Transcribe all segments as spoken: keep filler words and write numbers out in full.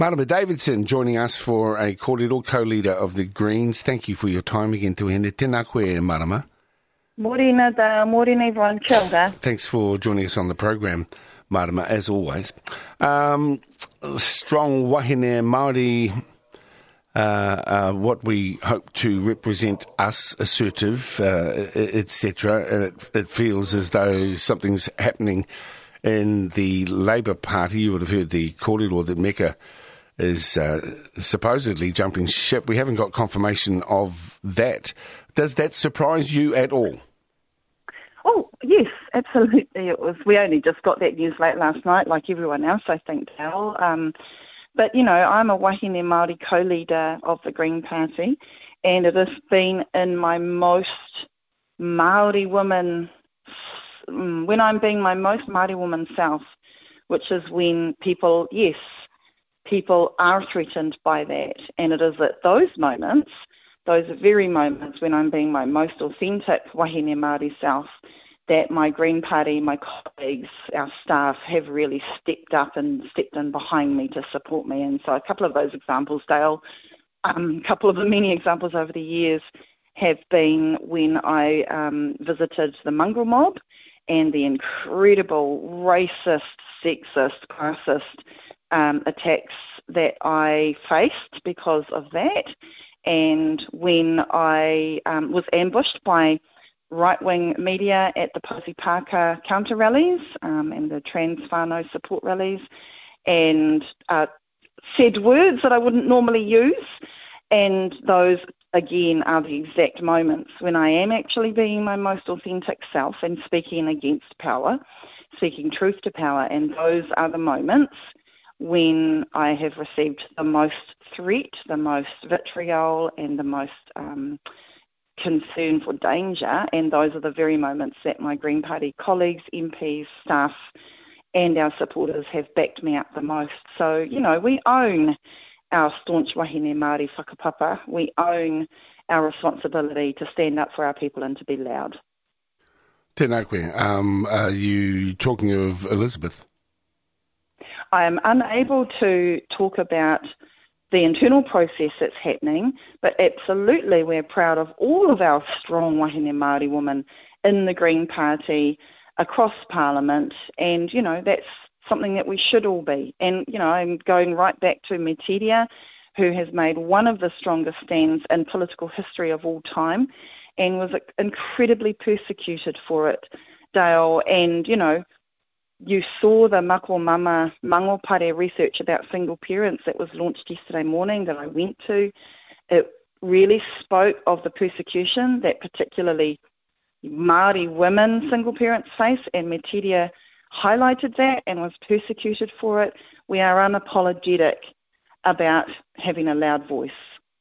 Marama Davidson joining us for a kōrero, co-leader of the Greens. Thank you for your time again, Tuhine. Tēnā koe, Marama. Morena da, morena everyone, kia ora. Thanks for joining us on the program, Marama, as always. Um, strong wahine Māori, uh, uh, what we hope to represent us, assertive, uh, et cetera. And it, it feels as though something's happening in the Labour Party. You would have heard the kōrero that Mecca is uh, supposedly jumping ship. We haven't got confirmation of that. Does that surprise you at all? Oh, yes, absolutely. It was. We only just got that news late last night, like everyone else, I think, Dale. Um, but, you know, I'm a wahine Māori co-leader of the Green Party, and it has been in my most Māori woman, when I'm being my most Māori woman self, which is when people, yes, people are threatened by that. And it is at those moments, those very moments when I'm being my most authentic wahine Māori self, that my Green Party, my colleagues, our staff have really stepped up and stepped in behind me to support me. And so a couple of those examples, Dale, um, a couple of the many examples over the years have been when I um, visited the mongrel mob and the incredible racist, sexist, classist um, attacks that I faced because of that. And when I um, was ambushed by right-wing media at the Pasi Pāka counter rallies um, and the trans whānau support rallies, and uh, said words that I wouldn't normally use, and those, again, are the exact moments when I am actually being my most authentic self and speaking against power, speaking truth to power, and those are the moments when I have received the most threat, the most vitriol, and the most um, concern for danger, and those are the very moments that my Green Party colleagues, M Ps, staff, and our supporters have backed me up the most. So, you know, we own our staunch wahine Māori whakapapa. We own our responsibility to stand up for our people and to be loud. Tēnā koe. Um, are you talking of Elizabeth? I am unable to talk about the internal process that's happening, but absolutely we're proud of all of our strong wahine Māori women in the Green Party, across Parliament, and, you know, that's something that we should all be. And, you know, I'm going right back to Metiria, who has made one of the strongest stands in political history of all time and was incredibly persecuted for it, Dale, and, you know, you saw the Mako Mama Mangopare research about single parents that was launched yesterday morning that I went to. It really spoke of the persecution that particularly Māori women single parents face, and Metiria highlighted that and was persecuted for it. We are unapologetic about having a loud voice.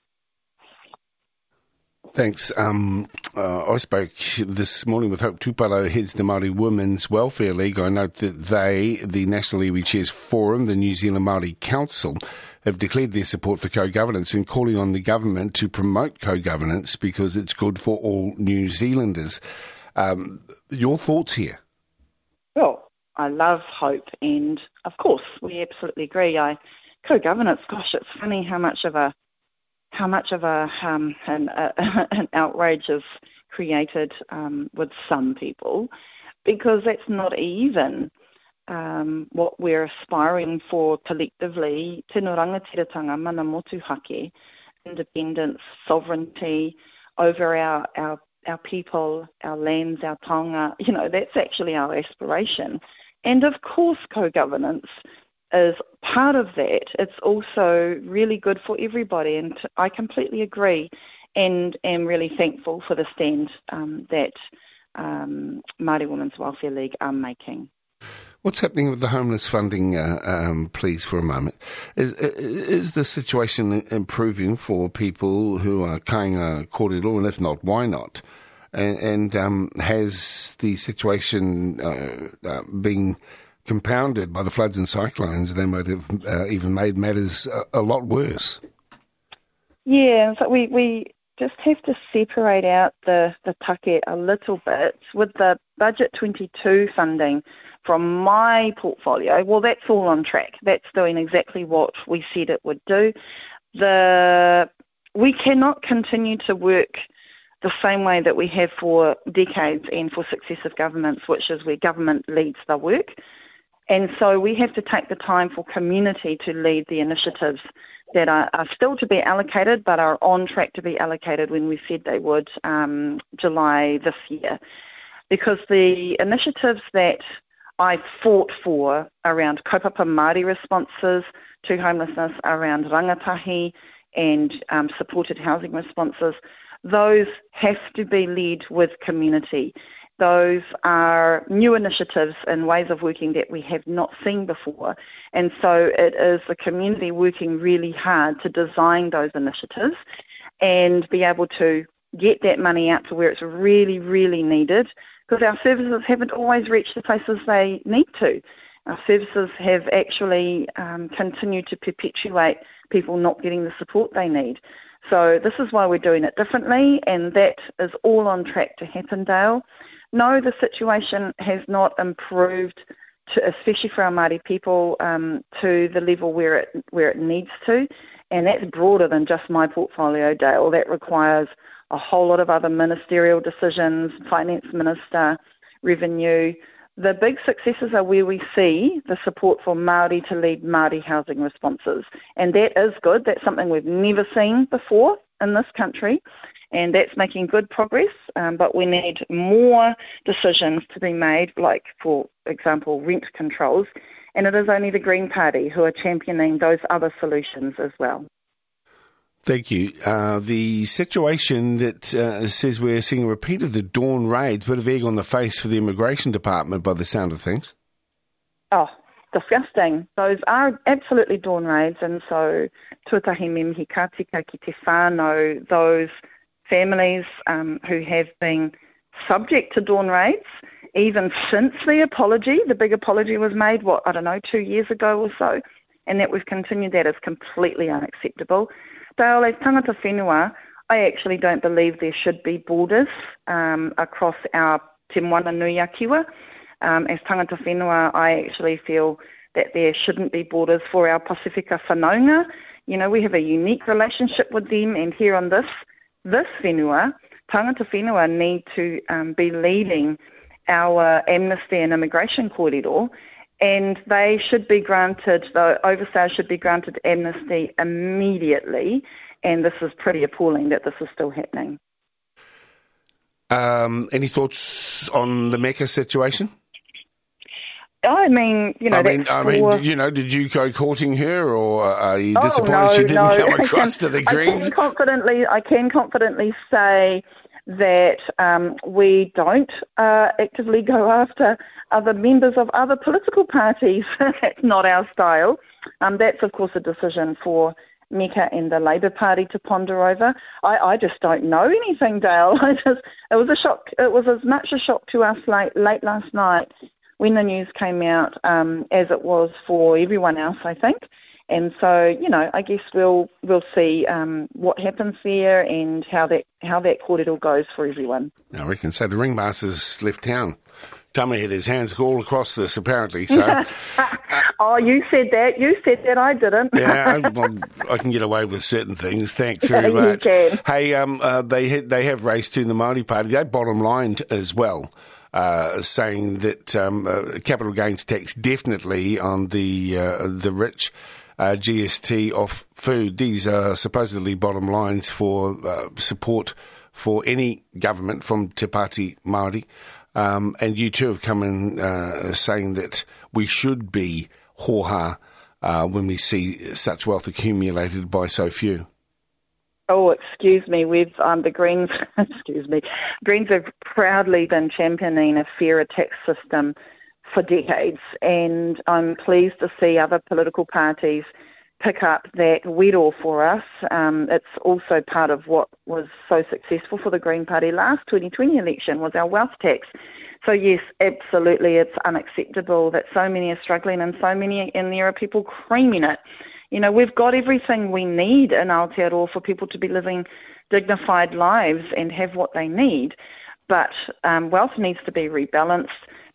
Thanks. Um, uh, I spoke this morning with Hope Tuparo, heads the Māori Women's Welfare League. I note that they, the National Iwi Chairs Forum, the New Zealand Māori Council, have declared their support for co-governance and calling on the government to promote co-governance because it's good for all New Zealanders. Um, your thoughts here? Well, I love Hope, and of course, we absolutely agree. I co-governance, gosh, it's funny how much of a how much of a um, an, uh, an outrage is created um, with some people, because that's not even um, what we're aspiring for collectively. Tino rangatiratanga, mana motuhake, independence, sovereignty over our, our, our people, our lands, our taonga. You know, that's actually our aspiration. And of course, co-governance is part of that. It's also really good for everybody, and I completely agree and am really thankful for the stand um, that um, Māori Women's Welfare League are making. What's happening with the homeless funding, uh, um, please, for a moment? Is, is the situation improving for people who are kainga kōrero, and if not, why not? And, and um, has the situation uh, uh, been compounded by the floods and cyclones? They might have uh, even made matters a, a lot worse. Yeah, so we, we just have to separate out the, the take a little bit. With the Budget twenty-two funding from my portfolio, well, that's all on track. That's doing exactly what we said it would do. The we cannot continue to work the same way that we have for decades and for successive governments, which is where government leads the work. And so we have to take the time for community to lead the initiatives that are, are still to be allocated, but are on track to be allocated when we said they would um, July this year. Because the initiatives that I fought for around kaupapa Māori responses to homelessness, around rangatahi and um, supported housing responses, those have to be led with community. Those are new initiatives and ways of working that we have not seen before. And so it is the community working really hard to design those initiatives and be able to get that money out to where it's really, really needed, because our services haven't always reached the places they need to. Our services have actually um, continued to perpetuate people not getting the support they need. So this is why we're doing it differently, and that is all on track to happen, Dale. No, the situation has not improved, to, especially for our Māori people, um, to the level where it where it needs to, and that's broader than just my portfolio, Dale. That requires a whole lot of other ministerial decisions, finance minister, revenue. The big successes are where we see the support for Māori to lead Māori housing responses. And that is good. That's something we've never seen before in this country. And that's making good progress. Um, but we need more decisions to be made, like, for example, rent controls. And it is only the Green Party who are championing those other solutions as well. Thank you. Uh, the situation that uh, says we're seeing a repeat of the Dawn raids, bit of egg on the face for the Immigration Department by the sound of things. Oh, disgusting. Those are absolutely Dawn raids, and so tuatahi me mihi ka tika ki te whānau, those families um, who have been subject to Dawn raids, even since the apology, the big apology was made, what, I don't know, two years ago or so, and that we've continued that is completely unacceptable. Dale, as tangata whenua, I actually don't believe there should be borders um, across our Te Moana Nui a Kiwa. Um, as tangata whenua, I actually feel that there shouldn't be borders for our Pasifika whanaunga. You know, we have a unique relationship with them, and here on this this whenua, tangata whenua need to um, be leading our amnesty and immigration corridor, and they should be granted, the overstayers should be granted amnesty immediately, and this is pretty appalling that this is still happening. Um, any thoughts on the Mecca situation? I mean, you know, I mean, I mean, for... you know, did you go courting her, or are you oh, disappointed no, she didn't no. come across to the Greens? I can confidently, I can confidently say that um, we don't uh, actively go after other members of other political parties. That's not our style. Um, that's, of course, a decision for Mecca and the Labour Party to ponder over. I, I just don't know anything, Dale. I just, it was a shock. It was as much a shock to us late, late last night when the news came out, um, as it was for everyone else, I think. And so, you know, I guess we'll we'll see um, what happens there and how that how that corridor goes for everyone. I reckon so. The ringmaster's left town. Tami had his hands all across this, apparently. So, uh, oh, you said that. You said that. I didn't. yeah, I, well, I can get away with certain things. Thanks very much. You can. Hey, um, uh, they had, they have raced to the Māori Party. They bottom lined as well. Uh, saying that um, uh, capital gains tax definitely on the uh, the rich, uh, G S T off food. These are supposedly bottom lines for uh, support for any government from Te Pāti Māori. Um, and you too have come in uh, saying that we should be hoha uh, when we see such wealth accumulated by so few. Oh, excuse me. We've um, the Greens. excuse me. Greens have proudly been championing a fairer tax system for decades, and I'm pleased to see other political parties pick up that wero for us. Um, it's also part of what was so successful for the Green Party last twenty twenty election was our wealth tax. So yes, absolutely, it's unacceptable that so many are struggling and so many in there are people creaming it. You know, we've got everything we need in Aotearoa for people to be living dignified lives and have what they need. But um, wealth needs to be rebalanced.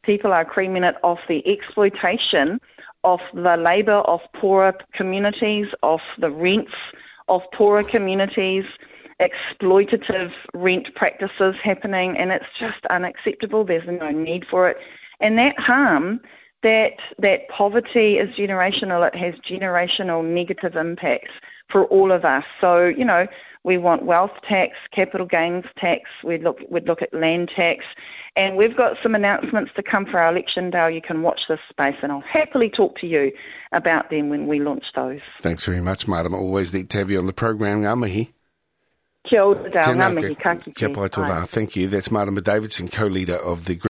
People are creaming it off the exploitation of the labour of poorer communities, of the rents of poorer communities, exploitative rent practices happening, and it's just unacceptable. There's no need for it. And that harm, that that poverty is generational. It has generational negative impacts for all of us. So, you know, we want wealth tax, capital gains tax, we'd look, we'd look at land tax, and we've got some announcements to come for our election day. You can watch this space, and I'll happily talk to you about them when we launch those. Thanks very much, Marama. Always neat to have you on the program. Ngā mihi. Kia ora, Dale. Ngā mihi, ka kite. Kia pai tō rā. Thank you. That's Marama Davidson, co-leader of the